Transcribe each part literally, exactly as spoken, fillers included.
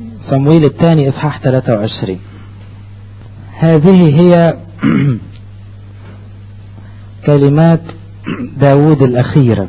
صمويل الثاني إصحاح ثلاثة وعشرين. هذه هي كلمات داود الأخيرة،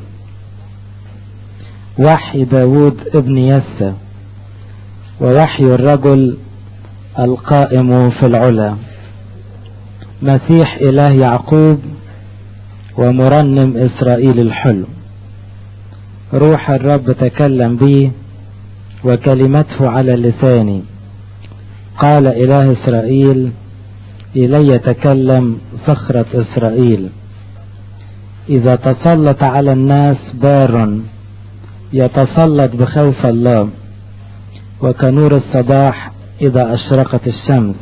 وحي داود ابن يسى، ووحي الرجل القائم في العلا، مسيح إله يعقوب ومرنم إسرائيل الحلو. روح الرب تكلم بي وكلمته على لساني، قال إله إسرائيل إلي تكلم صخرة إسرائيل. إذا تسلط على الناس بار يتسلط بخوف الله، وكنور الصباح إذا أشرقت الشمس،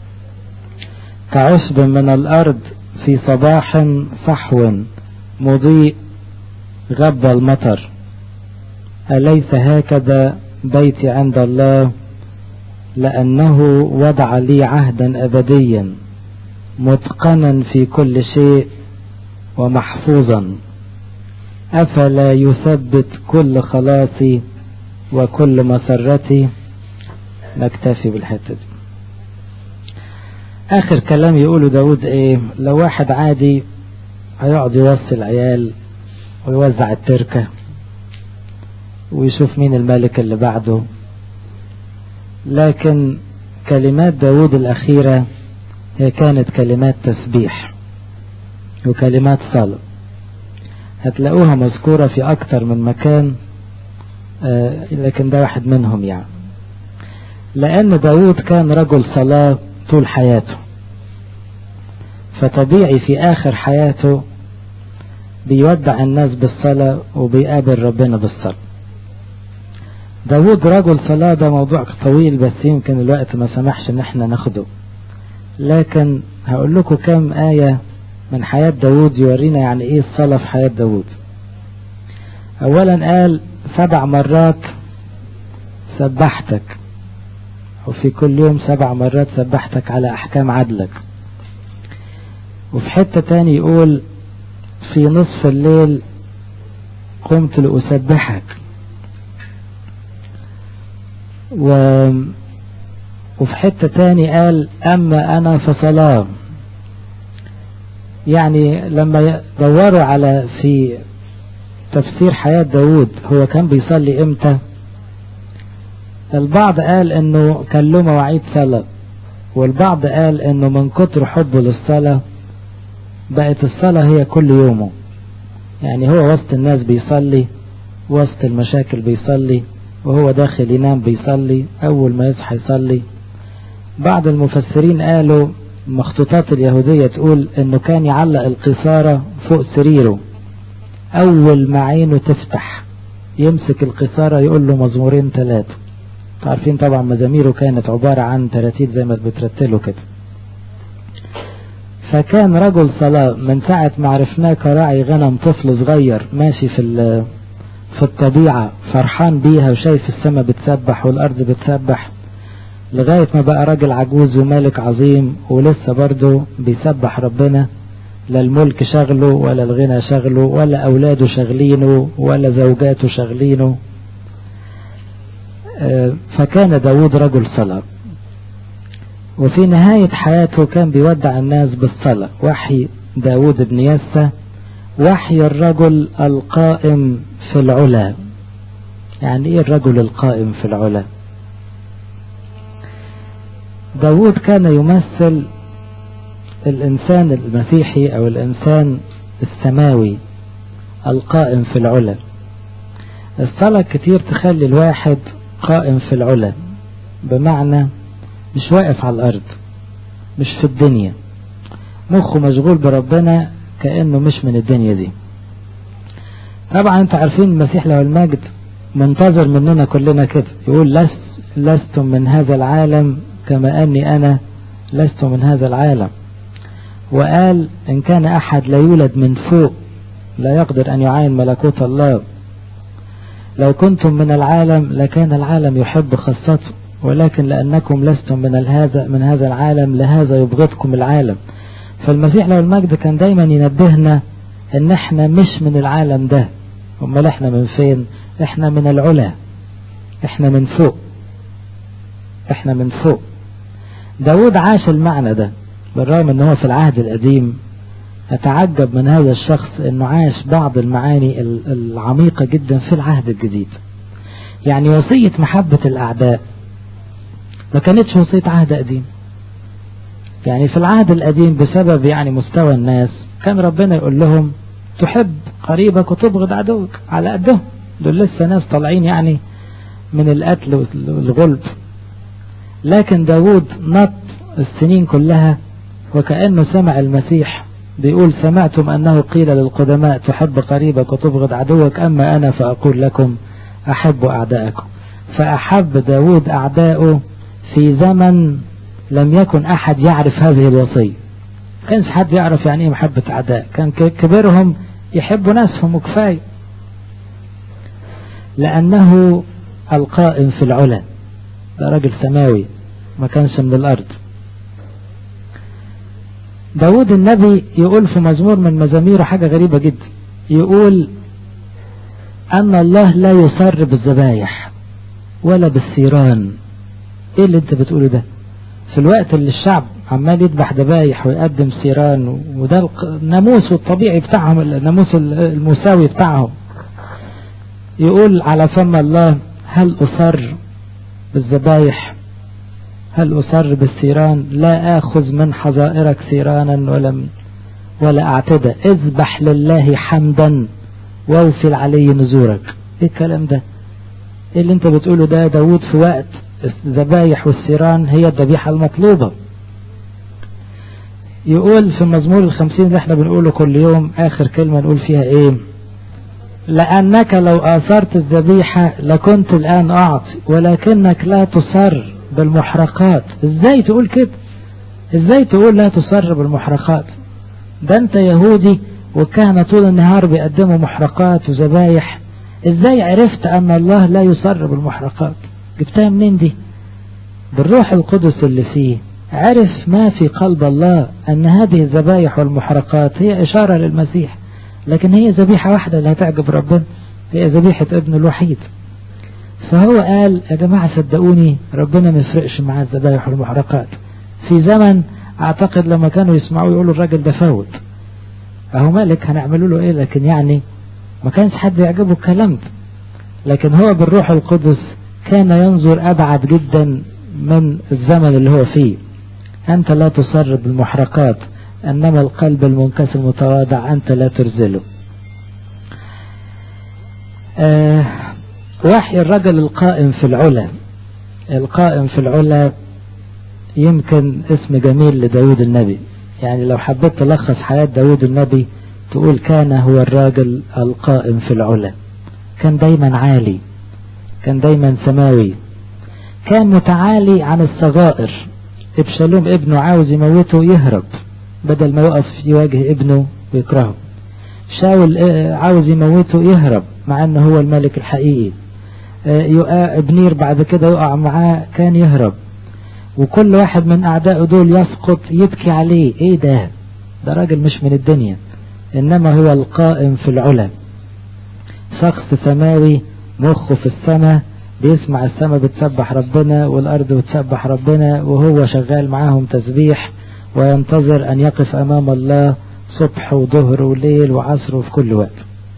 كعشب من الأرض في صباح صحو مضيء غب المطر. أليس هكذا بيتي عند الله؟ لأنه وضع لي عهدا أبديا متقنا في كل شيء ومحفوظا. أفلا يثبت كل خلاصي وكل مسرتي. نكتفي بالحتة دي. آخر كلام يقوله داود إيه؟ لو واحد عادي هيقعد يوصي العيال ويوزع التركة ويشوف مين الملك اللي بعده، لكن كلمات داود الأخيرة هي كانت كلمات تسبيح وكلمات صلاة. هتلاقوها مذكورة في أكتر من مكان، آه لكن ده واحد منهم يعني. لأن داود كان رجل صلاة طول حياته، فطبيعي في آخر حياته بيودع الناس بالصلاة وبيقابل ربنا بالصلاة. داود رجل صلاة ده موضوع طويل، بس يمكن الوقت ما سمحش ان احنا ناخده، لكن هقول لكم كم آية من حياة داود يورينا يعني ايه الصلاة في حياة داود. اولا قال سبع مرات سبحتك، وفي كل يوم سبع مرات سبحتك على احكام عدلك. وفي حتة تاني يقول في نصف الليل قمت لأسبحك. و... وفي حتة تاني قال أما أنا فصلاة. يعني لما دوروا على في تفسير حياة داود هو كان بيصلي امتى، البعض قال انه كان له مواعيد صلاة، والبعض قال انه من كتر حبه للصلاة بقت الصلاة هي كل يومه. يعني هو وسط الناس بيصلي، وسط المشاكل بيصلي، وهو داخل ينام بيصلي، أول ما يصحى يصلي. بعض المفسرين قالوا مخطوطات اليهودية تقول انه كان يعلق القصارة فوق سريره، أول ما عينه تفتح يمسك القصارة يقول له مزمورين ثلاثة. عارفين طبعا مزاميره كانت عبارة عن تراتيل زي ما بترتله كده. فكان رجل صلاة من ساعة ما عرفناه كراعي غنم، طفل صغير ماشي في في الطبيعة فرحان بيها وشايف السماء بتسبح والأرض بتسبح، لغاية ما بقى راجل عجوز ومالك عظيم ولسه برضه بيسبح ربنا. لا الملك شغله ولا الغنى شغله ولا أولاده شغلينه ولا زوجاته شغلينه. فكان داود رجل صلاة، وفي نهاية حياته كان بيودع الناس بالصلاة. وحي داود بن يسى، وحي الرجل القائم في العلا. يعني ايه الرجل القائم في العلا؟ داود كان يمثل الإنسان المسيحي أو الإنسان السماوي القائم في العلا. الصلاة كتير تخلي الواحد قائم في العلا، بمعنى مش واقف على الأرض، مش في الدنيا، مخه مشغول بربنا كأنه مش من الدنيا دي. طبعا انتوا عارفين المسيح له المجد منتظر مننا كلنا كده، يقول لست لستم من هذا العالم كما أني أنا لست من هذا العالم. وقال إن كان أحد لا يولد من فوق لا يقدر أن يعاين ملكوت الله. لو كنتم من العالم لكان العالم يحب خاصته، ولكن لأنكم لستم من هذا من هذا العالم لهذا يبغضكم العالم. فالمسيح له المجد كان دايما ينبهنا ان احنا مش من العالم ده. امال احنا من فين؟ احنا من العلا، احنا من فوق. احنا من فوق. داود عاش المعنى ده بالرغم ان هو في العهد القديم. اتعجب من هذا الشخص انه عاش بعض المعاني العميقة جدا في العهد الجديد. يعني وصية محبة الاعداء ما كانتش وصية عهد قديم. يعني في العهد القديم بسبب يعني مستوى الناس كان ربنا يقول لهم تحب قريبك وتبغض عدوك على قدهم. دول لسه ناس طالعين يعني من القتل والغلب. لكن داود نط السنين كلها وكأنه سمع المسيح بيقول سمعتم أنه قيل للقدماء تحب قريبك وتبغض عدوك، أما أنا فأقول لكم أحب أعداءكم. فأحب داود أعداءه في زمن لم يكن أحد يعرف هذه الوصية. كانش حد يعرف يعني ايه محبة أعداء. كان كبيرهم يحبوا ناسهم وكفاية، لأنه القائم في العلا. ده راجل سماوي ما كانش من الأرض. داود النبي يقول في مزمور من مزاميره حاجة غريبة جدا، يقول أن الله لا يصر بالذبايح ولا بالثيران. ايه اللي انت بتقوله ده في الوقت اللي الشعب عمال يذبح ذبايح ويقدم ثيران، وده الناموس الطبيعي بتاعهم، الناموس المساوي بتاعهم. يقول على فم الله هل أصر بالذبايح هل أصر بالثيران؟ لا آخذ من حظائرك ثيرانا ولم ولا أعتدى، اذبح لله حمدا واوفل عليه نذورك. ايه الكلام ده؟ ايه اللي انت بتقوله ده داود في وقت الذبايح والثيران هي الذبيحة المطلوبة؟ يقول في مزمور الخمسين اللي احنا بنقوله كل يوم آخر كلمة نقول فيها ايه؟ لأنك لو آثرت الذبيحة لكنت الآن أعطي، ولكنك لا تصر بالمحرقات. ازاي تقول كده؟ ازاي تقول لا تصر بالمحرقات؟ ده انت يهودي وكان طول النهار بيقدموا محرقات وذبايح. ازاي عرفت ان الله لا يصر بالمحرقات؟ جبتها منين دي؟ بالروح القدس اللي فيه عرف ما في قلب الله، ان هذه الذبايح والمحرقات هي اشارة للمسيح، لكن هي ذبيحة واحدة اللي هتعجب ربنا، هي ذبيحة ابن الوحيد. فهو قال يا جماعة صدقوني ربنا ما يفرقش مع الذبايح والمحرقات. في زمن اعتقد لما كانوا يسمعوا يقولوا الراجل ده فوت، اهو مالك هنعملوا له ايه؟ لكن يعني ما كانش حد يعجبه الكلام ده. لكن هو بالروح القدس كان ينظر ابعد جدا من الزمن اللي هو فيه. انت لا تصر بالمحرقات، انما القلب المنكسر المتواضع انت لا ترزله. آه وحي الرجل القائم في العلا. القائم في العلا يمكن اسم جميل لداود النبي. يعني لو حبيت تلخص حياة داود النبي تقول كان هو الراجل القائم في العلا. كان دايما عالي، كان دايما سماوي، كان متعالي عن الصغائر. ابشالوم ابنه عاوز يموته يهرب بدل ما يقف يواجه ابنه ويكرهه. شاول عاوز يموته يهرب مع انه هو الملك الحقيقي. ابنير بعد كده يقع معاه كان يهرب. وكل واحد من اعدائه دول يسقط يبكي عليه. ايه ده؟ ده راجل مش من الدنيا، انما هو القائم في العلا. شخص سماوي مخه في السماء، بيسمع السماء بتسبح ربنا والارض بتسبح ربنا، وهو شغال معاهم تسبيح وينتظر ان يقف امام الله صبح وظهر وليل وعصر وفي كل وقت.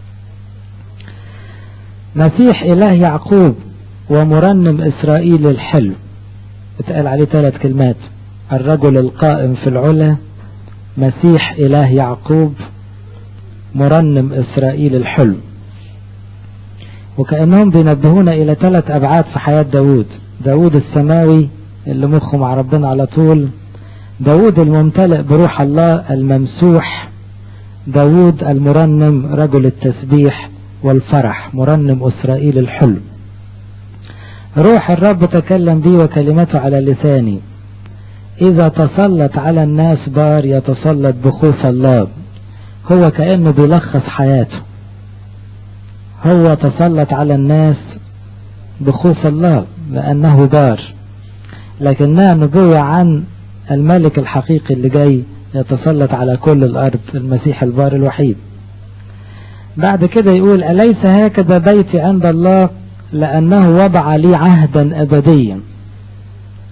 مسيح اله يعقوب ومرنم اسرائيل الحلو. اتقال عليه ثلاث كلمات: الرجل القائم في العلا، مسيح اله يعقوب، مرنم اسرائيل الحلو. وكأنهم بينبهونا الى ثلاث ابعاد في حياة داود. داود السماوي اللي مخه مع ربنا على طول، داود الممتلئ بروح الله الممسوح، داود المرنم رجل التسبيح والفرح مرنم اسرائيل الحلو. روح الرب تكلم بي وكلمته على لساني، اذا تسلط على الناس بار يتسلط بخوف الله. هو كأنه بيلخص حياته، هو تسلط على الناس بخوف الله لأنه بار، لكنها نبوة عن الملك الحقيقي اللي جاي يتسلط على كل الأرض، المسيح البار الوحيد. بعد كده يقول: أليس هكذا بيتي عند الله؟ لأنه وضع لي عهدا أبديا.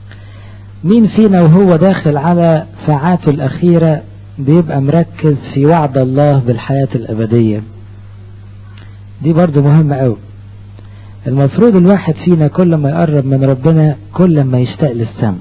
مين فينا وهو داخل على ساعاته الأخيرة بيبقى مركز في وعد الله بالحياة الأبدية؟ دي برضو مهمة أوي. المفروض الواحد فينا كل ما يقرب من ربنا كل ما يشتاق للسماء.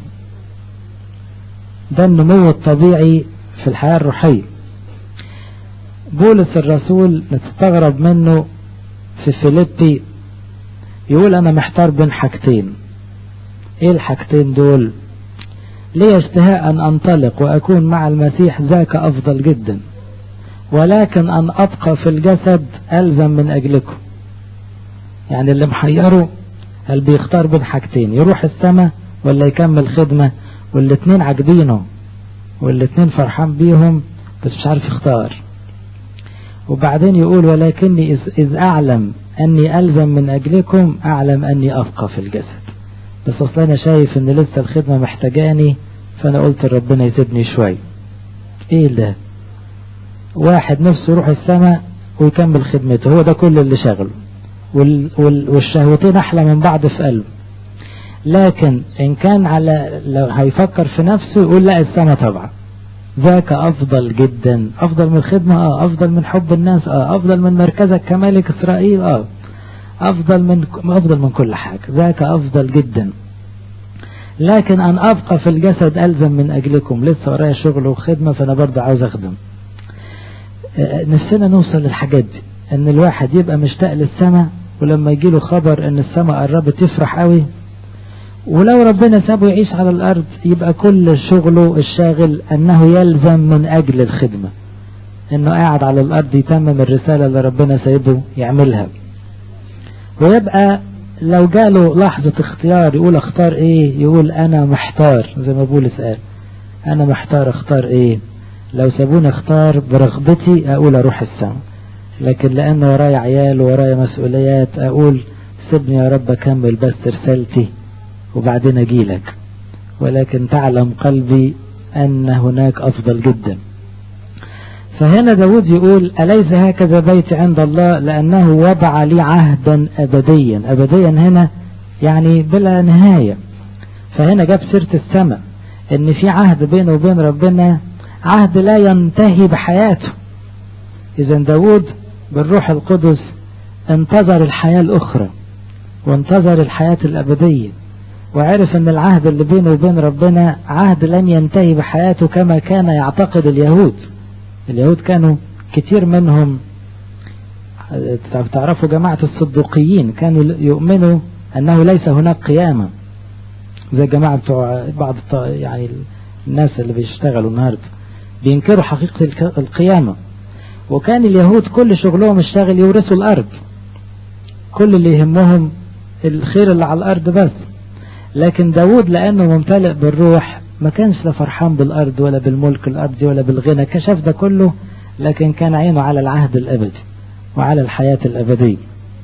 ده النمو الطبيعي في الحياة الروحية. بولس الرسول نستغرب منه في فيليبي يقول أنا محتار بين حاجتين. إيه الحاجتين دول؟ لي اشتهاء أن أنطلق وأكون مع المسيح ذاك أفضل جدا، ولكن أن أبقى في الجسد ألزم من أجلكم. يعني اللي محيره هل بيختار بين حاجتين، يروح السماء ولا يكمل خدمة، والاتنين عاجبينه والاتنين فرحان بيهم بس مش عارف يختار. وبعدين يقول ولكني إذ أعلم أني ألزم من أجلكم أعلم أني أبقى في الجسد. بس أصلا أنا شايف أن لسه الخدمة محتاجاني، فأنا قلت ربنا يسيبني شوي. إيه ده؟ واحد نفسه يروح السماء ويكمل خدمته، هو ده كل اللي شغله، وال وال والشهوتين أحلى من بعض في قلبه. لكن إن كان على لو هيفكر في نفسه يقول لا السماء طبعا ذاك أفضل جدا، أفضل من الخدمة، آه أفضل من حب الناس، آه أفضل من مركزك كملك إسرائيل، آه أفضل من أفضل من كل حاجة، ذاك أفضل جدا. لكن أن أبقى في الجسد ألزم من أجلكم، لسه ورايا شغل وخدمة فأنا برضه عاوز أخدم. نفسنا نوصل للحاجات دي، أن الواحد يبقى مشتاق للسماء، ولما يجيله خبر أن السماء قربت يفرح قوي. ولو ربنا سابه يعيش على الأرض يبقى كل شغله الشاغل أنه يلزم من أجل الخدمة، أنه قاعد على الأرض يتمم الرسالة اللي ربنا سايبه يعملها. ويبقى لو جاله لحظة اختيار يقول اختار ايه، يقول انا محتار، زي ما بولس قال انا محتار اختار ايه. لو سابوني اختار برغبتي اقول اروح السماء، لكن لان ورايا عيال ورايا مسؤوليات اقول سيبني يا رب اكمل بس رسالتي وبعدين اجيلك. ولكن تعلم قلبي ان هناك افضل جدا. فهنا داود يقول أليس هكذا بيت عند الله لأنه وضع لي عهدا أبديا. أبديا هنا يعني بلا نهاية. فهنا جاب سيرة السماء ان في عهد بينه وبين ربنا، عهد لا ينتهي بحياته. إذا داود بالروح القدس انتظر الحياة الأخرى وانتظر الحياة الأبدية، وعرف ان العهد اللي بينه وبين ربنا عهد لن ينتهي بحياته كما كان يعتقد اليهود. اليهود كانوا كتير منهم، تعرفوا جماعة الصدوقيين، كانوا يؤمنوا أنه ليس هناك قيامة، زي جماعة بتوع بعض يعني الناس اللي بيشتغلوا النهاردة بينكروا حقيقة القيامة. وكان اليهود كل شغلهم الشاغل يورثوا الأرض، كل اللي يهمهم الخير اللي على الأرض بس. لكن داود لأنه ممتلئ بالروح ما كانش لا فرحان بالأرض ولا بالملك الأرضي ولا بالغنى، كشف ده كله، لكن كان عينه على العهد الأبدي وعلى الحياة الأبدية.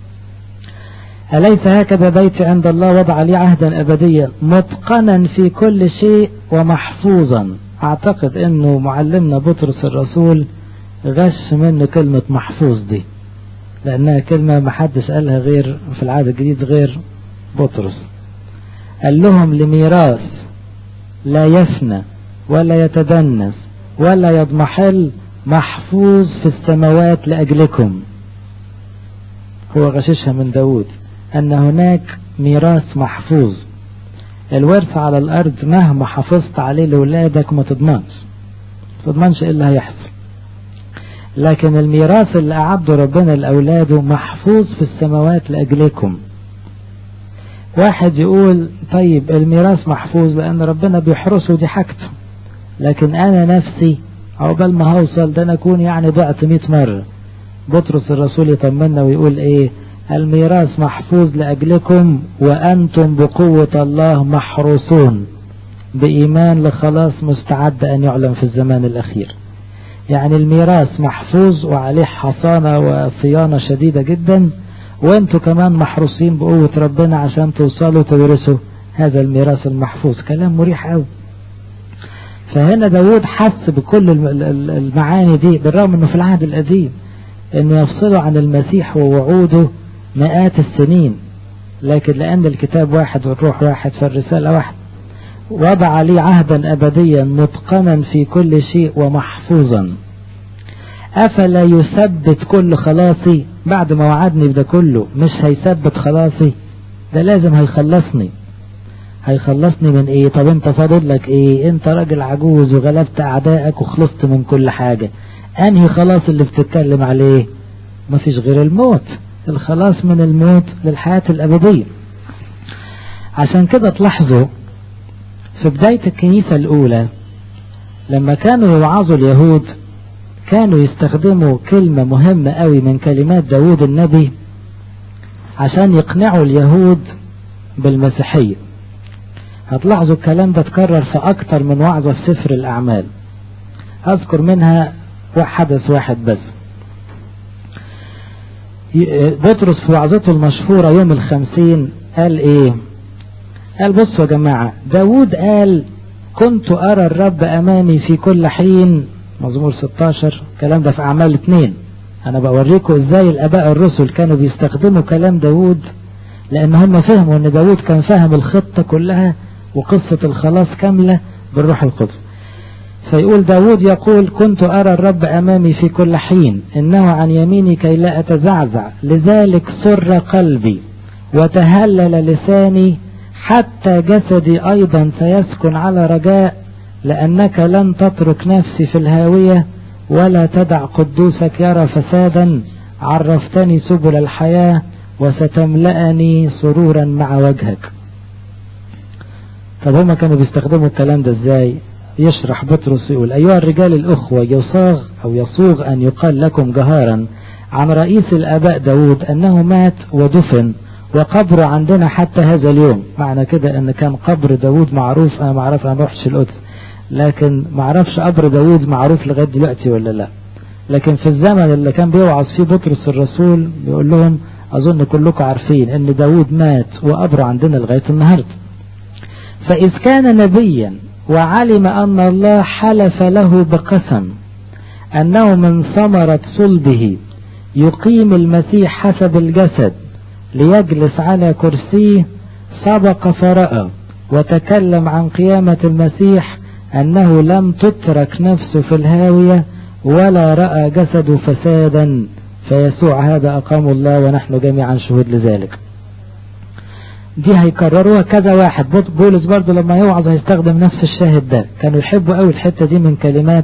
أليس هكذا بيت عند الله وضع لي عهدا أبديا متقنا في كل شيء ومحفوظا. أعتقد أنه معلمنا بطرس الرسول غش منه كلمة محفوظ دي، لأنها كلمة محدش قالها غير في العهد الجديد غير بطرس. قال لهم لميراث لا يفنى ولا يتدنس ولا يضمحل محفوظ في السماوات لأجلكم. هو غششها من داود أن هناك ميراث محفوظ. الورث على الأرض مهما حافظت عليه لأولادك ما تضمنش تضمنش إيه اللي هيحصل، لكن الميراث اللي أعده ربنا لأولاده محفوظ في السماوات لأجلكم. واحد يقول طيب الميراث محفوظ لأن ربنا بيحرسه دي حاجته، لكن أنا نفسي عقبال ما هوصل ده أنا أكون يعني ضعت مئة مرة. بطرس الرسول يطمنا ويقول إيه؟ الميراث محفوظ لأجلكم وأنتم بقوة الله محروسون بإيمان لخلاص مستعد أن يعلم في الزمان الأخير. يعني الميراث محفوظ وعليه حصانة وصيانة شديدة جدا، وانتوا كمان محروسين بقوة ربنا عشان توصلوا تورثوا هذا الميراث المحفوظ. كلام مريح قوي. فهنا داود حس بكل المعاني دي بالرغم انه في العهد القديم انه يفصله عن المسيح ووعوده مئات السنين، لكن لان الكتاب واحد والروح واحد فالرسالة واحد. وضع لي عهدا أبديا متقنا في كل شيء ومحفوظا. أفلا يثبت كل خلاصي؟ بعد ما وعدني بده كله مش هيثبت خلاصي؟ ده لازم هيخلصني. هيخلصني من ايه؟ طب انت فاضل لك ايه؟ انت راجل عجوز وغلبت اعدائك وخلصت من كل حاجة. انهي خلاص اللي بتتكلم عليه؟ مفيش غير الموت، الخلاص من الموت للحياة الأبدية. عشان كده تلاحظوا في بداية الكنيسة الأولى لما كانوا يوعظوا اليهود كانوا يستخدموا كلمة مهمة قوي من كلمات داود النبي عشان يقنعوا اليهود بالمسيحية. هتلاحظوا الكلام ده تكرر في أكتر من وعظة في سفر الأعمال. أذكر منها حدث واحد بس. بطرس في وعظته المشهورة يوم الخمسين قال ايه؟ قال بصوا يا جماعة، داود قال كنت أرى الرب أمامي في كل حين، مزمور ستاشر. كلام ده في أعمال اتنين. أنا بوريكم إزاي الآباء الرسل كانوا بيستخدموا كلام داود، لأن هم فهموا أن داود كان فهم الخطة كلها وقصة الخلاص كاملة بالروح القدس. فيقول داود يقول كنت أرى الرب أمامي في كل حين، إنه عن يميني كي لا أتزعزع، لذلك سر قلبي وتهلل لساني، حتى جسدي أيضا سيسكن على رجاء، لأنك لن تترك نفسي في الهاوية ولا تدع قدوسك يرى فسادا. عرفتني سبل الحياة وستملأني سرورا مع وجهك. طب هما كانوا بيستخدموا الكلام ده ازاي؟ يشرح بطرس يقول أيها الرجال الأخوة، يصاغ أو يصوغ أن يقال لكم جهارا عن رئيس الآباء داود أنه مات ودفن وقبره عندنا حتى هذا اليوم. معنى كده أن كان قبر داود معروف. أنا معرف، أنا روحش القدس، لكن معرفش قبر داود معروف لغاية دلوقتي ولا لا. لكن في الزمن اللي كان بيوعظ فيه بطرس الرسول بيقول لهم أظن كلكم عارفين أن داود مات وقبره عندنا لغاية النهاردة. فإذ كان نبيا وعلم أن الله حلف له بقسم أنه من ثمرة صلبه يقيم المسيح حسب الجسد ليجلس على كرسيه، سبق فرأى وتكلم عن قيامة المسيح أنه لم تترك نفسه في الهاوية ولا رأى جسده فسادا، فيسوع هذا أقام الله ونحن جميعا شهود لذلك. دي هيكرروها كذا واحد. بولس برضو لما يوعظ هيستخدم نفس الشاهد ده. كانوا يحبوا قوي الحتة دي من كلمات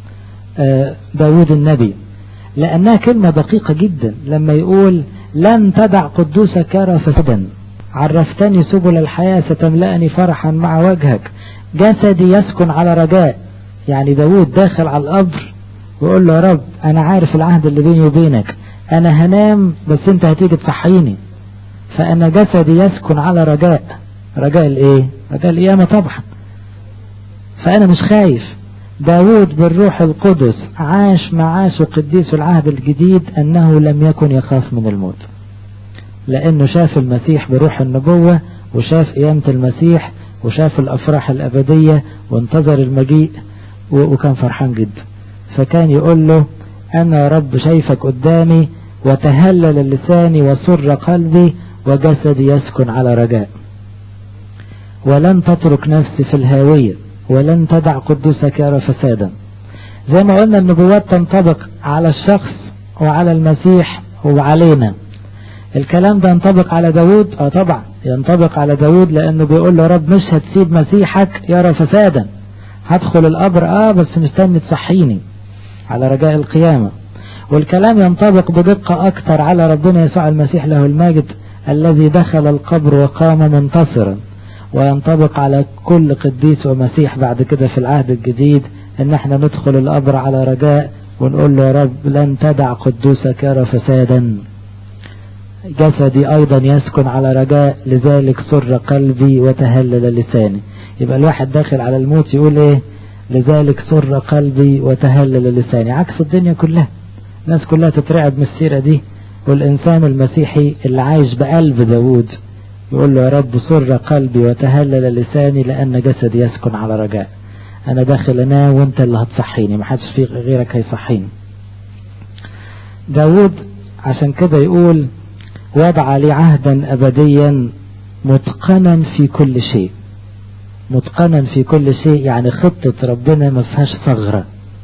داود النبي، لأنها كلمة دقيقة جدا. لما يقول لن تدع قدوسك يرى فسادا، عرفتني سبل الحياة، ستملأني فرحا مع وجهك، جسدي يسكن على رجاء. يعني داود داخل على القبر ويقول له يا رب أنا عارف العهد اللي بيني وبينك، أنا هنام بس أنت هتيجي تصحيني، فأنا جسدي يسكن على رجاء. رجاء الإيه؟ رجاء القيامة طبعا. فأنا مش خايف. داود بالروح القدس عاش معاش قديس العهد الجديد أنه لم يكن يخاف من الموت، لأنه شاف المسيح بروح النبوة وشاف قيامة المسيح وشاف الأفراح الأبدية وانتظر المجيء وكان فرحان جدا. فكان يقول له أنا يا رب شايفك قدامي وتهلل لساني وسر قلبي وجسدي يسكن على رجاء، ولن تترك نفسي في الهاوية ولن تدع قدوسك يرى فسادا. زي ما قلنا النبوات تنطبق على الشخص وعلى المسيح وعلينا. الكلام ده ينطبق على داود؟ اه طبعا ينطبق على داود، لانه بيقول له يا رب مش هتسيب مسيحك يرى فسادا، هدخل القبر اه بس مستني تصحيني، على رجاء القيامة. والكلام ينطبق بدقة اكتر على ربنا يسوع المسيح له المجد الذي دخل القبر وقام منتصرا. وينطبق على كل قديس ومسيح بعد كده في العهد الجديد ان احنا ندخل القبر على رجاء ونقول له يا رب لن تدع قدوسك يرى فسادا، جسدي ايضا يسكن على رجاء، لذلك سر قلبي وتهلل لساني. يبقى الواحد داخل على الموت يقول ايه؟ لذلك سر قلبي وتهلل لساني. عكس الدنيا كلها، الناس كلها تترعب من السيرة دي، والإنسان المسيحي اللي عايش بقلب داود يقول له يا رب سر قلبي وتهلل لساني لأن جسدي يسكن على رجاء. أنا داخل أنام وأنت اللي هتصحيني، محدش في غيرك هيصحيني. داود عشان كده يقول وضع لي عهدا أبديا متقنا في كل شيء. متقنا في كل شيء، يعني خطة ربنا ما فيهاش ثغرة،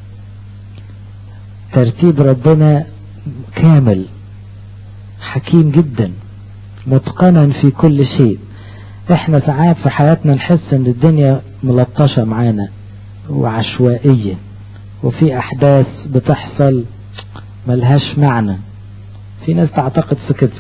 ترتيب ربنا كامل، حكيم جدا، متقنا في كل شيء. احنا ساعات في حياتنا نحس ان الدنيا ملطشة معانا وعشوائية، وفي احداث بتحصل ملهاش معنى، في ناس تعتقد في كده.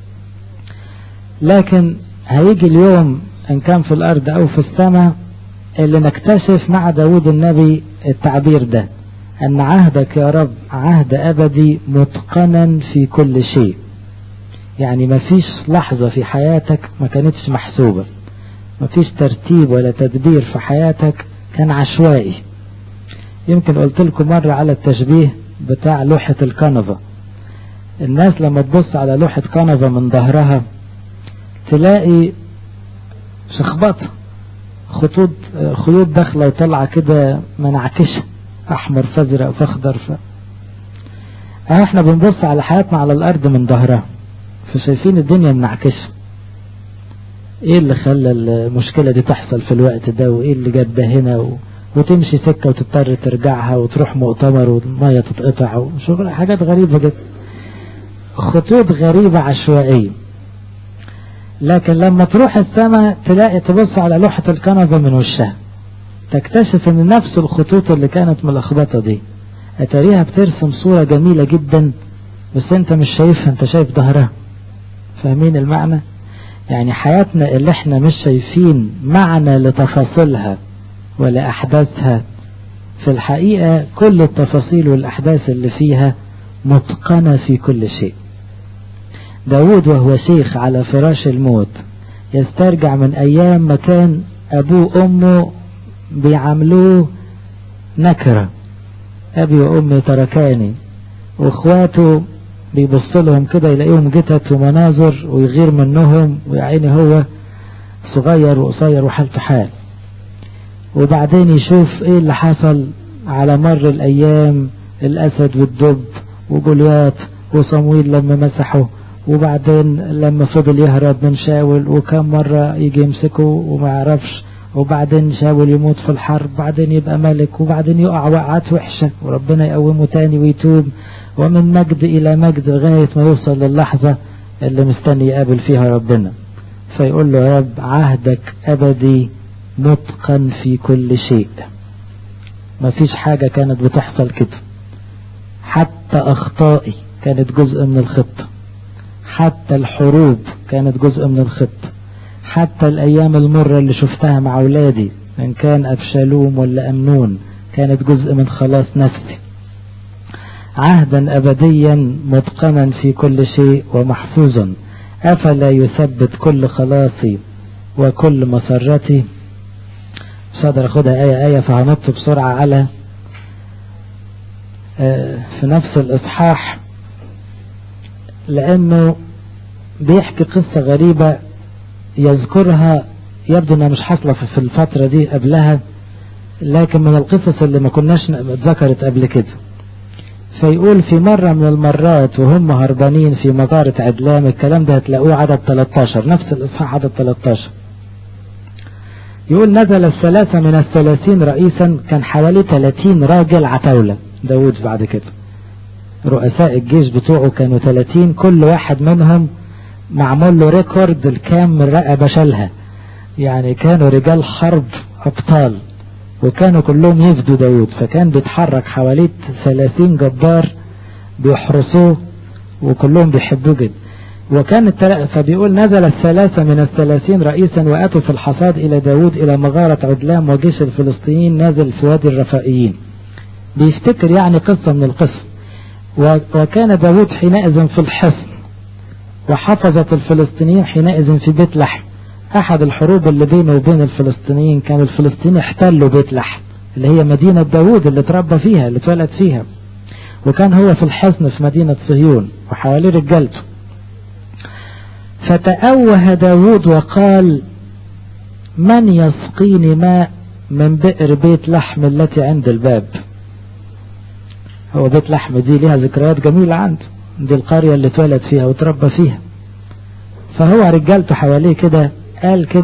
لكن هيجي اليوم ان كان في الارض او في السماء اللي نكتشف مع داود النبي التعبير ده، ان عهدك يا رب عهد ابدي متقنا في كل شيء. يعني ما فيش لحظة في حياتك ما كانتش محسوبة، ما فيش ترتيب ولا تدبير في حياتك كان عشوائي. يمكن قلت لكم مرة على التشبيه بتاع لوحة الكنفة. الناس لما تبص على لوحة كنفة من ظهرها تلاقي شخبطة، خطوط خيوط داخلة وطلعة كده منعكشة، احمر فازرق فاخضر. ف... احنا بنبص على حياتنا على الارض من ظهرها فشايفين الدنيا منعكشة. ايه اللي خلى المشكلة دي تحصل في الوقت ده، وايه اللي جد هنا و... وتمشي سكة وتضطر ترجعها، وتروح مؤتمر والمية تتقطع وشغل حاجات غريبة جدا، خطوط غريبة عشوائية. لكن لما تروح السماء تلاقي تبص على لوحة الكنفة من وشها تكتشف ان نفس الخطوط اللي كانت ملخبطة دي اتاريها بترسم صورة جميلة جدا، بس انت مش شايفها، انت شايف ظهرها. فاهمين المعنى؟ يعني حياتنا اللي احنا مش شايفين معنى لتفاصيلها ولا احداثها، في الحقيقة كل التفاصيل والاحداث اللي فيها متقنة في كل شيء. داود وهو شيخ على فراش الموت يسترجع من ايام ما كان ابوه وامه بيعاملوه نكرة، ابي وامي تركاني، واخواته بيبص لهم كده يلاقيهم جتت ومناظر ويغير منهم، ويعيني هو صغير وقصير وحالته حال. وبعدين يشوف ايه اللي حصل على مر الايام، الاسد والدب وجوليات وصمويل لما مسحه، وبعدين لما فضل يهرب من شاول وكم مرة يجي يمسكه وما يعرفش، وبعدين شاول يموت في الحرب، بعدين يبقى ملك، وبعدين يقع وقعات وحشة وربنا يقومه تاني ويتوب، ومن مجد الى مجد لغاية ما يوصل للحظة اللي مستني يقابل فيها ربنا. فيقول له يا رب عهدك ابدي متقن في كل شيء. ما فيش حاجة كانت بتحصل كده، حتى اخطائي كانت جزء من الخطة، حتى الحروب كانت جزء من الخطة، حتى الايام المرة اللي شفتها مع اولادي ان كان ابشالوم ولا امنون كانت جزء من خلاص نفسي. عهدا ابديا متقنا في كل شيء ومحفوظا، افلا يثبت كل خلاصي وكل مسرتي. مش هقدر اخدها ايه ايه فهنط بسرعة على في نفس الاصحاح، لانه بيحكي قصة غريبة يذكرها، يبدو انها مش حاصلة في الفترة دي قبلها، لكن من القصص اللي ما كناش اتذكرت قبل كده. فيقول في مرة من المرات وهم هربانين في مغارة عدلام، الكلام ده هتلاقوه عدد ثلاثة عشر، نفس الإصحاح عدد ثلاثة عشر. يقول نزل الثلاثة من الثلاثين رئيسا، كان حوالي ثلاثين راجل عتاولة. داود بعد كده رؤساء الجيش بتوعه كانوا ثلاثين، كل واحد منهم معمول له ريكورد الكام من رقبة شالها، يعني كانوا رجال حرب أبطال، وكانوا كلهم يفدوا داود. فكان بيتحرك حوالي ثلاثين جبار بيحرسوه وكلهم بيحبوه جدا. وكان فبيقول نزل الثلاثة من الثلاثين رئيسا وأتوا في الحصاد إلى داود إلى مغارة عدلام، وجيش الفلسطينيين نازل في وادي الرفائيين. بيفتكر يعني قصة من القصة. وكان داود حينئذ في الحصن، وحفظت الفلسطينيين حينئذ في بيت لحم. أحد الحروب اللي بينه وبين الفلسطينيين كان الفلسطينيين احتلوا بيت لحم اللي هي مدينة داود اللي تربى فيها اللي اتولد فيها، وكان هو في الحصن في مدينة صهيون وحواليه رجالته. فتأوه داود وقال من يسقيني ماء من بئر بيت لحم التي عند الباب. هو بيت لحم دي لها ذكريات جميلة عنده، دي القرية اللي اتولد فيها وتربى فيها. فهو رجالته حواليه كده، قال كده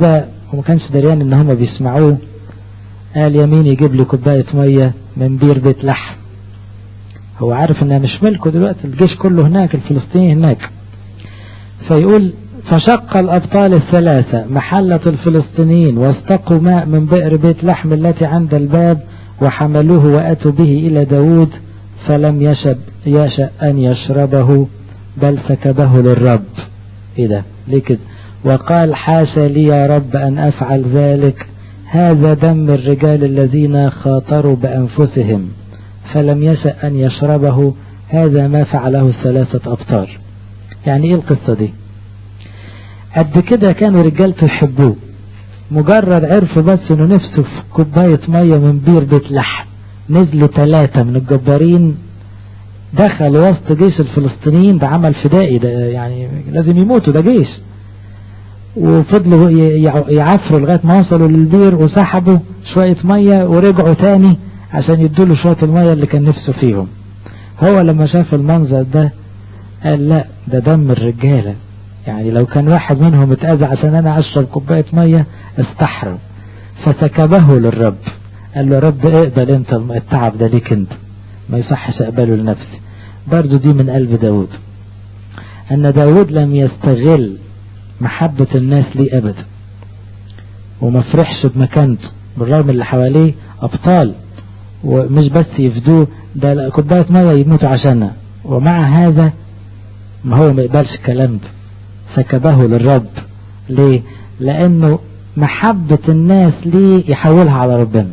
وما كانش دريان ان هم بيسمعوه، قال يمين يجيب لي كوباية مية من بير بيت لحم. هو عارف انها مش ملكه دلوقتي، الجيش كله هناك، الفلسطيني هناك. فيقول فشق الأبطال الثلاثة محلة الفلسطينيين واستقوا ماء من بئر بيت لحم التي عند الباب وحملوه وأتوا به إلى داود، فلم يشب يشأ أن يشربه بل سكبه للرب. إيه ده ليه كده؟ وقال حاشا لي يا رب أن أفعل ذلك، هذا دم الرجال الذين خاطروا بأنفسهم، فلم يشأ أن يشربه، هذا ما فعله الثلاثة أبطال. يعني إيه القصة دي؟ قد كده كانوا رجالته يحبوه، مجرد عرفوا بس انه نفسه في كوباية مية من بير بيت لحم، نزلوا ثلاثة من الجبارين دخلوا وسط جيش الفلسطينيين، ده عمل فدائي، ده يعني لازم يموتوا، ده جيش، وفضلوا يعفروا لغاية ما وصلوا للبير وسحبوا شوية مية ورجعوا تاني عشان يدوله شوية المية اللي كان نفسه فيهم. هو لما شاف المنظر ده قال لا ده دم الرجالة، يعني لو كان واحد منهم اتأذى عشان انا اشرب كوباية مية استحرم، فسكبه للرب. قال له رب اقبل انت التعب ده ليك انت، ما يصحش اقبله لنفسي. برضو دي من قلب داود، ان داود لم يستغل محبة الناس ليه ابدا، وما فرحش بمكانته بالرغم اللي حواليه ابطال ومش بس يفدوه، ده كوباية مية يموتوا عشانها، ومع هذا ما هو ما يقبلش الكلام ده، سكبه للرب. ليه؟ لانه محبة الناس ليه يحولها على ربنا،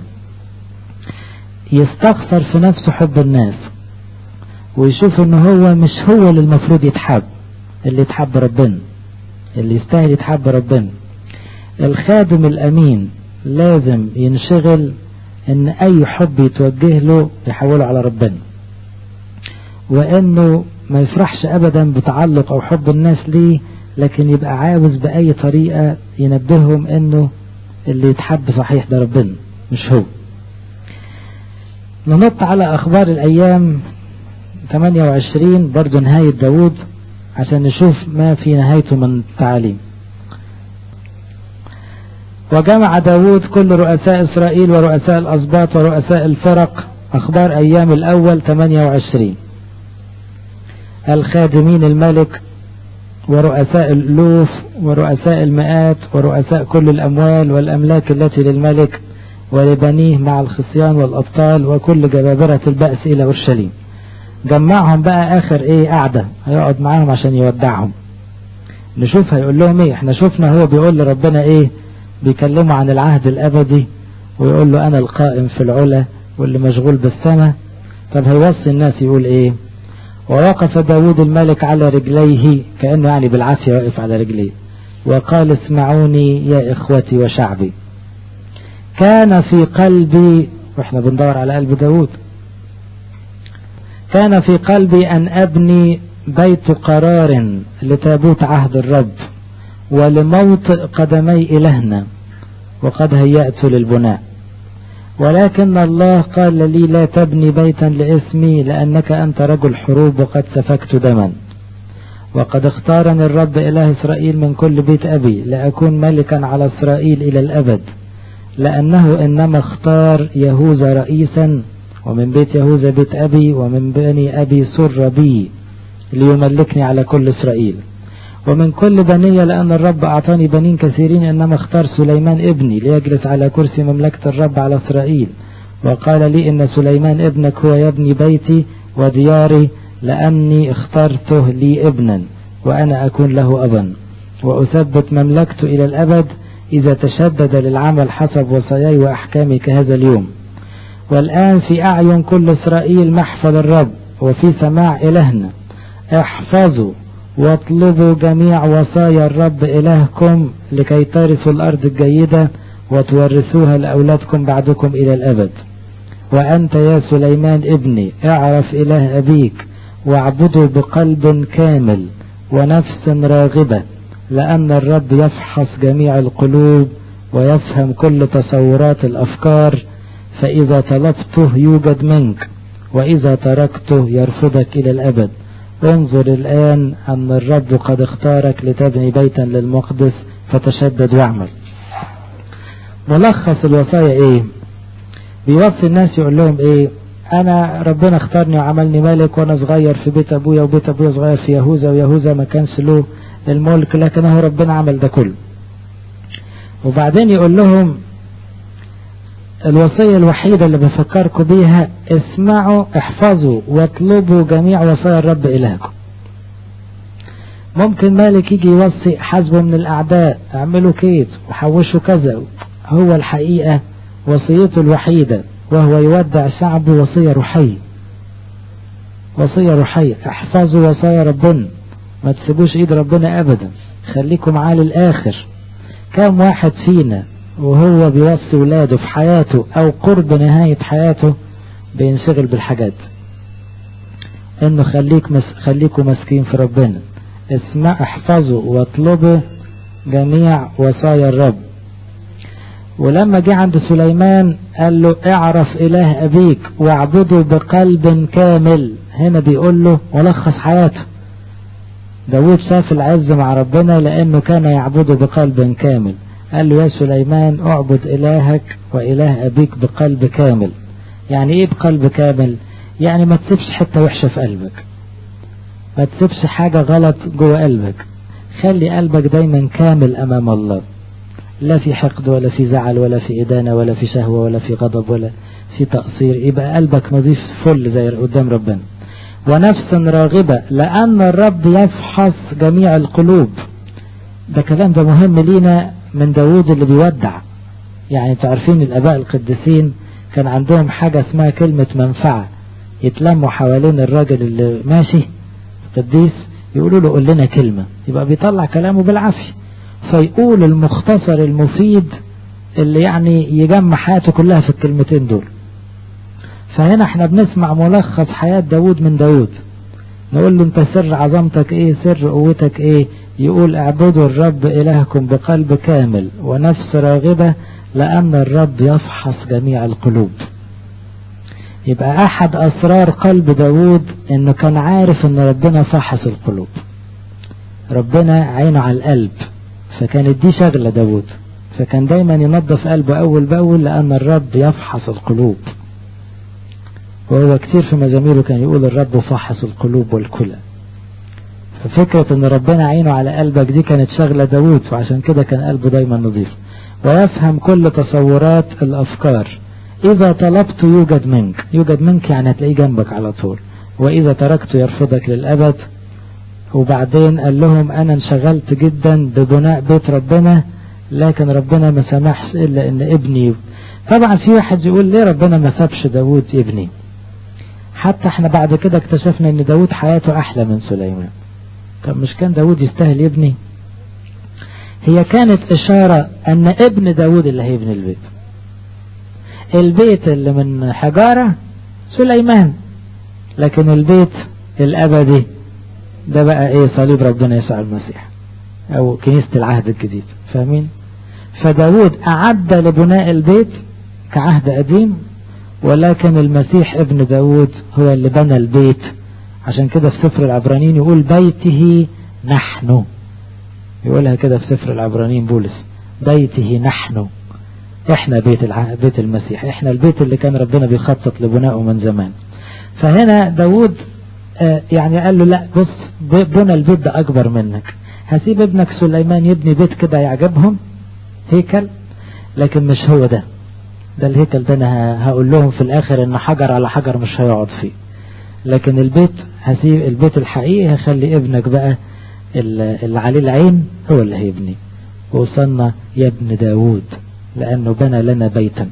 يستخسر في نفسه حب الناس ويشوف انه هو مش هو اللي المفروض يتحب، اللي يتحب ربنا، اللي يستاهل يتحب ربنا. الخادم الامين لازم ينشغل ان اي حب يتوجه له يحوله على ربنا، وانه ما يفرحش ابدا بتعلق او حب الناس ليه، لكن يبقى عاوز باي طريقة ينبههم انه اللي يتحب صحيح ده ربنا مش هو. ننط على اخبار الايام ثمانية وعشرين، برضو نهاية داود عشان نشوف ما في نهايته من التعاليم. وجمع داود كل رؤساء اسرائيل ورؤساء الاسباط ورؤساء الفرق. اخبار ايام الاول ثمانية وعشرين، الخادمين الملك ورؤساء الألوف ورؤساء المئات ورؤساء كل الأموال والأملاك التي للملك ولبنيه مع الخصيان والأبطال وكل جبابرة البأس إلى أورشليم. جمعهم بقى آخر إيه قعدة، هيقعد معاهم عشان يودعهم. نشوف هيقول لهم إيه. احنا شفنا هو بيقول لربنا إيه، بيكلمه عن العهد الأبدي ويقول له أنا القائم في العلا واللي مشغول بالسماء. طب هيوصي الناس يقول إيه؟ ووقف داود الملك على رجليه، كأنه يعني بالعافية واقف على رجليه، وقال اسمعوني يا إخوتي وشعبي، كان في قلبي، واحنا بندور على قلب داود، كان في قلبي أن أبني بيت قرار لتابوت عهد الرب ولموطئ قدمي إلهنا، وقد هيأت للبناء، ولكن الله قال لي لا تبني بيتا لاسمي لأنك أنت رجل حروب وقد سفكت دما، وقد اختارني الرب إله إسرائيل من كل بيت أبي لأكون ملكا على إسرائيل إلى الأبد، لأنه إنما اختار يهوذا رئيسا ومن بيت يهوذا بيت أبي ومن بني أبي سر بي ليملكني على كل إسرائيل، ومن كل بنية لأن الرب أعطاني بنين كثيرين، إنما اختار سليمان ابني ليجلس على كرسي مملكة الرب على إسرائيل، وقال لي إن سليمان ابنك هو يبني بيتي ودياري، لأني اخترته لي ابنا وأنا أكون له أبا، وأثبت مملكته إلى الأبد إذا تشدد للعمل حسب وصاياي وأحكامي كهذا اليوم. والآن في أعين كل إسرائيل محفل الرب وفي سماع إلهنا، احفظوا واطلبوا جميع وصايا الرب إلهكم لكي ترثوا الأرض الجيدة وتورثوها لأولادكم بعدكم إلى الأبد. وأنت يا سليمان ابني اعرف إله أبيك واعبده بقلب كامل ونفس راغبة، لأن الرب يفحص جميع القلوب ويفهم كل تصورات الأفكار، فإذا طلبته يوجد منك وإذا تركته يرفضك إلى الأبد. انظر الآن أن الرب قد اختارك لتبني بيتا للمقدس فتشدد واعمل. ملخص الوصايا ايه؟ بيوصي الناس يقول لهم ايه؟ انا ربنا اختارني وعملني ملك وانا صغير في بيت ابويا، وبيت ابويا صغير في يهوذا، ويهوذا ما كانش له الملك، لكن هو ربنا عمل ده كله. وبعدين يقول لهم الوصية الوحيدة اللي بفكركم بيها: اسمعوا احفظوا واطلبوا جميع وصايا الرب إلهكم. ممكن مالك يجي يوصي: حاسبوا من الأعداء، اعملوا كيد وحوشوا كذا. هو الحقيقة وصيته الوحيدة وهو يودع شعبه وصية روحية، وصية روحية: احفظوا وصايا ربنا، ما تسيبوش ايد ربنا ابدا، خليكم معاه للآخر. كم واحد فينا وهو بيوصي ولاده في حياته او قرب نهاية حياته بينشغل بالحاجات؟ انه خليك مس خليكم مسكين في ربنا، اسمع احفظوا واطلبوا جميع وصايا الرب. ولما جه عند سليمان قال له: اعرف اله ابيك واعبده بقلب كامل. هنا بيقول له ملخص حياته. داود شاف العز مع ربنا لانه كان يعبده بقلب كامل. قال له: يا سليمان اعبد الهك واله ابيك بقلب كامل. يعني ايه بقلب كامل؟ يعني ما تسيبش حتة وحشة في قلبك، ما تسيبش حاجة غلط جوه قلبك، خلي قلبك دايما كامل امام الله، لا في حقد ولا في زعل ولا في إدانة ولا في شهوة ولا في غضب ولا في تقصير. يبقى قلبك نظيف فل زي قدام ربنا. ونفس راغبة لأن الرب يفحص جميع القلوب. ده كلام ده مهم لينا من داود اللي بيودع. يعني تعرفين الآباء القديسين كان عندهم حاجة اسمها كلمة منفعة، يتلموا حوالين الراجل اللي ماشي قديس يقولوا له: قول لنا كلمة. يبقى بيطلع كلامه بالعافية، فيقول المختصر المفيد اللي يعني يجمع حياته كلها في الكلمتين دول. فهنا احنا بنسمع ملخص حياة داود من داود. نقول له: انت سر عظمتك ايه؟ سر قوتك ايه؟ يقول: اعبدوا الرب الهكم بقلب كامل ونفس راغبة لان الرب يفحص جميع القلوب. يبقى احد اسرار قلب داود انه كان عارف ان ربنا فحص القلوب، ربنا عينه على القلب، فكانت دي شغلة داود، فكان دايما ينظف قلبه أول بأول لأن الرب يفحص القلوب. وهو كتير في مزاميره كان يقول: الرب فحص القلوب والكلى. ففكرة ان ربنا عينه على قلبك دي كانت شغلة داود، وعشان كده كان قلبه دايما نظيف. ويفهم كل تصورات الأفكار. إذا طلبت يوجد منك، يوجد منك يعني هتلاقيه جنبك على طول، وإذا تركت يرفضك للأبد. وبعدين قال لهم: انا انشغلت جدا ببناء بيت ربنا، لكن ربنا ما سمحش الا ان ابني. طبعا في واحد يقول: ليه ربنا ما سابش داود يبني؟ حتى احنا بعد كده اكتشفنا ان داود حياته احلى من سليمان. طب مش كان داود يستاهل يبني؟ هي كانت اشارة ان ابن داود اللي هيبني البيت. البيت اللي من حجارة سليمان، لكن البيت الابدي ده بقى ايه؟ صليب ربنا يسوع المسيح او كنيسة العهد الجديد. فاهمين؟ فداود اعد لبناء البيت كعهد قديم، ولكن المسيح ابن داود هو اللي بنى البيت. عشان كده في سفر العبرانيين يقول: بيته نحن. يقولها كده في سفر العبرانيين بولس: بيته نحن. احنا بيت العهد، بيت المسيح، احنا البيت اللي كان ربنا بيخطط لبنائه من زمان. فهنا داود يعني قال له: لا بص، بنى البيت ده اكبر منك، هسيب ابنك سليمان يبني بيت كده يعجبهم، هيكل، لكن مش هو ده. ده الهيكل ده انا هقول لهم في الاخر ان حجر على حجر مش هيقعد فيه، لكن البيت هسيب البيت الحقيقي، هخلي ابنك بقى اللي عليه العين هو اللي هيبني. وصلنا يا ابن داود لانه بنى لنا بيتا.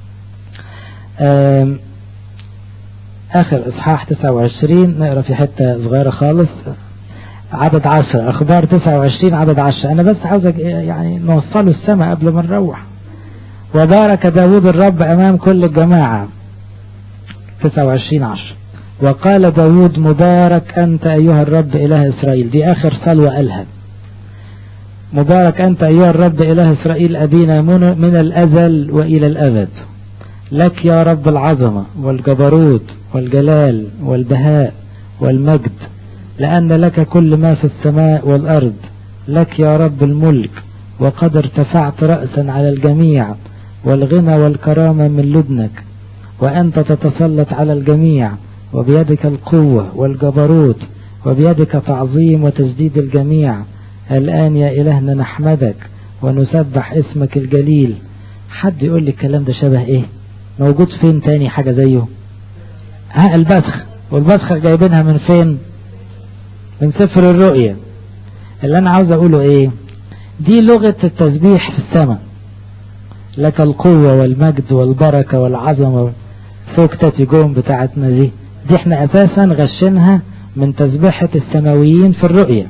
اخر اصحاح تسعة وعشرين نقرأ في حتة صغيرة خالص، عدد عشر، اخبار تسعة وعشرين عدد عشر. انا بس عاوز يعني نوصله السماء قبل ما نروح. وبارك داود الرب امام كل الجماعة. تسعة وعشرين عشر. وقال داود: مبارك انت ايها الرب اله اسرائيل. دي اخر صلوة قالها: مبارك انت ايها الرب اله اسرائيل ابينا من الازل والى الابد. لك يا رب العظمة والجبروت والجلال والبهاء والمجد، لأن لك كل ما في السماء والأرض. لك يا رب الملك، وقد ارتفعت رأسا على الجميع، والغنى والكرامة من لدنك، وأنت تتسلط على الجميع، وبيدك القوة والجبروت، وبيدك تعظيم وتجديد الجميع. الآن يا إلهنا نحمدك ونسبح اسمك الجليل. حد يقول لي الكلام ده شبه ايه؟ موجود فين تاني حاجة زيه؟ ها البسخ، والبسخ جايبينها من فين؟ من سفر الرؤيا. اللي انا عاوز اقوله ايه؟ دي لغة التسبيح في السماء. لك القوة والمجد والبركة والعظمة فوق تاتي جوم بتاعتنا دي دي احنا اساسا غشنها من تسبيحة السماويين في الرؤيا.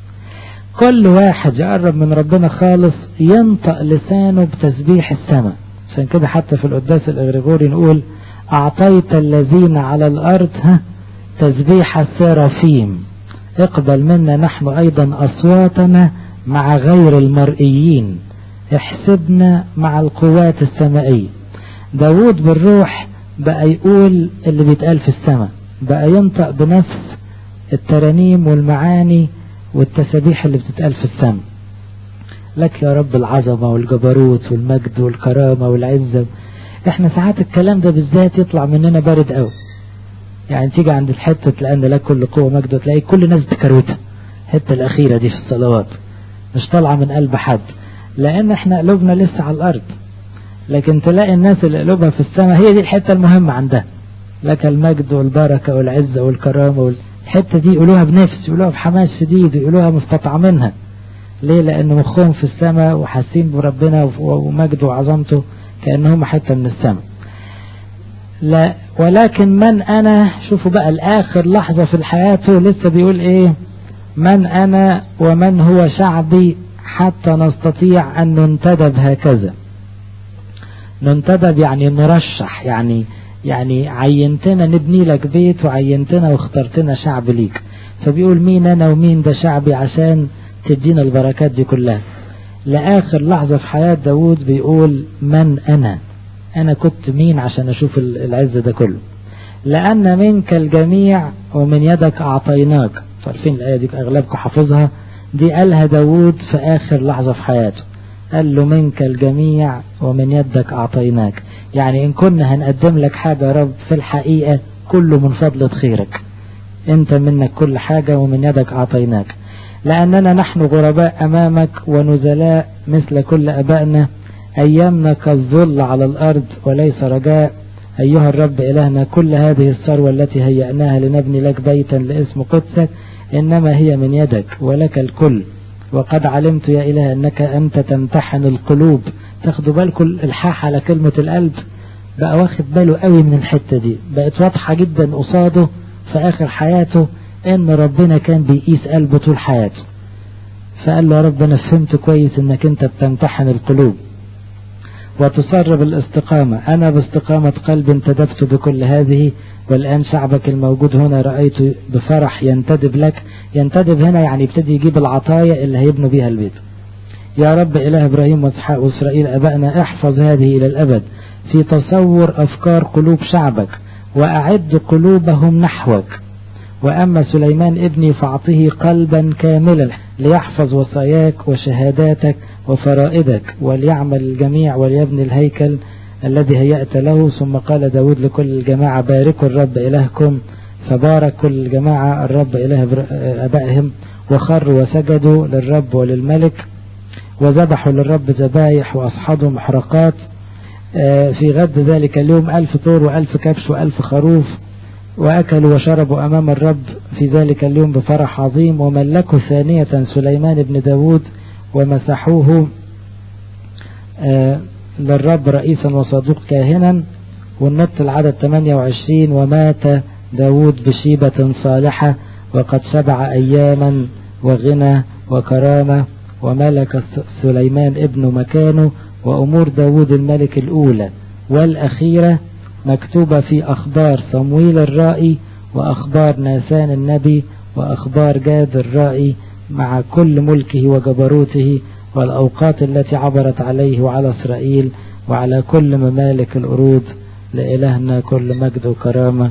كل واحد يقرب من ربنا خالص ينطق لسانه بتسبيح السماء. عشان كده حتى في القداس الإغريغوري نقول أعطيت الذين على الأرض ها تسبيح السرافيم، اقبل منا نحن أيضا أصواتنا مع غير المرئيين، احسبنا مع القوات السمائية. داود بالروح بقى يقول اللي بيتقال في السماء، بقى ينطق بنفس الترانيم والمعاني والتسبيح اللي بتتقال في السماء. لك يا رب العظمة والجبروت والمجد والكرامة والعزة. احنا ساعات الكلام ده بالذات يطلع مننا بارد قوي، يعني تيجي عند الحتة لأن لك كل قوة مجد وتلاقي كل الناس بتكروتها. الحتة الأخيرة دي في الصلوات مش طالعة من قلب حد، لأن احنا قلوبنا لسه على الأرض. لكن تلاقي الناس اللي قلوبها في السماء هي دي الحتة المهمة عندها. لك المجد والبركة والعزة والكرامة وال... الحتة دي يقولوها بنفس، يقولوها بحماس شديد، يقولوها مستطعمينها. ليه؟ لأن مخهم في السماء وحاسين بربنا ومجده وعظمته كأنهم حتة من السماء. لا ولكن من أنا، شوفوا بقى الآخر لحظة في حياته لسه بيقول إيه؟ من أنا ومن هو شعبي حتى نستطيع أن ننتدب هكذا. ننتدب يعني نرشح، يعني يعني عينتنا نبني لك بيت وعينتنا واخترتنا شعب ليك. فبيقول مين أنا ومين ده شعبي عشان تدينا البركات دي كلها. لآخر لحظة في حياة داود بيقول من أنا، أنا كنت مين عشان أشوف العز ده كله. لأن منك الجميع ومن يدك أعطيناك. عارفين الآية دي أغلبكم حافظها، دي قالها داود في آخر لحظة في حياته. قال له منك الجميع ومن يدك أعطيناك، يعني إن كنا هنقدم لك حاجة يا رب في الحقيقة كله من فضلة خيرك، أنت منك كل حاجة ومن يدك أعطيناك. لأننا نحن غرباء أمامك ونزلاء مثل كل أبائنا، أيامنا كالظل على الأرض وليس رجاء. أيها الرب إلهنا كل هذه الثروة التي هيأناها لنبني لك بيتا لاسم قدسك إنما هي من يدك ولك الكل. وقد علمت يا إله أنك أنت تمتحن القلوب. تاخدوا بالكم الحاح على كلمة القلب، بقى واخد باله قوي من الحتة دي، بقت واضحة جدا قصاده في آخر حياته ان ربنا كان بيقيس قلبه طول حياته. فقال له يا رب انا فهمت كويس انك انت بتمتحن القلوب وتصرب الاستقامة. انا باستقامة قلب انتدبت بكل هذه، والان شعبك الموجود هنا رأيت بفرح ينتدب لك. ينتدب هنا يعني يبتدي يجيب العطايا اللي هيبنوا بيها البيت. يا رب اله ابراهيم واسحاق واسرائيل ابائنا احفظ هذه الى الابد في تصور افكار قلوب شعبك واعد قلوبهم نحوك. وأما سليمان ابني فاعطه قلبا كاملا ليحفظ وصاياك وشهاداتك وفرائدك، وليعمل الجميع وليبني الهيكل الذي هيأت له. ثم قال داود لكل الجماعة باركوا الرب إلهكم، فبارك كل الجماعة الرب إله أبائهم، وخروا وسجدوا للرب وللملك، وذبحوا للرب ذبايح وأصحابهم محرقات. في غد ذلك اليوم ألف طور وألف كبش وألف خروف، وأكلوا وشربوا أمام الرب في ذلك اليوم بفرح عظيم. وملكوا ثانية سليمان بن داود ومسحوه آه للرب رئيسا وصدوق كاهنا. والنط العدد ثمانية وعشرين. ومات داود بشيبة صالحة وقد سبع أياما وغنى وكرامة، وملك سليمان ابن مكانه. وأمور داود الملك الأولى والأخيرة مكتوبة في أخبار صمويل الرائي وأخبار ناسان النبي وأخبار جاد الرائي مع كل ملكه وجبروته والأوقات التي عبرت عليه وعلى إسرائيل وعلى كل ممالك الأرود. لإلهنا كل مجد وكرامة